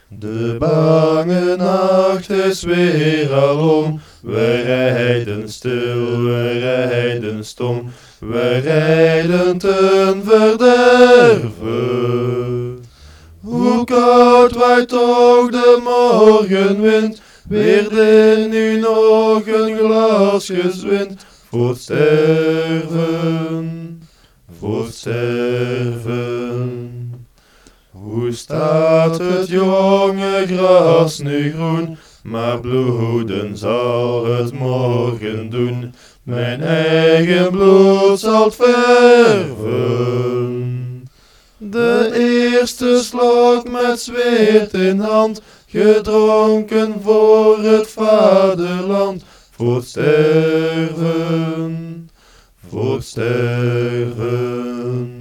De bange nacht is weer al om, we rijden stil, we rijden stom, we rijden ten verderve. Hoe koud waait toch de morgenwind, weer nu nog een glasje wind, voor het sterven, voor het sterven. Hoe staat het jonge gras nu groen, maar bloeden zal het morgen doen. Mijn eigen bloed zal het verven. De eerste slok met zweert in hand, gedronken voor het vaderland. Voor het sterven, voor het sterven.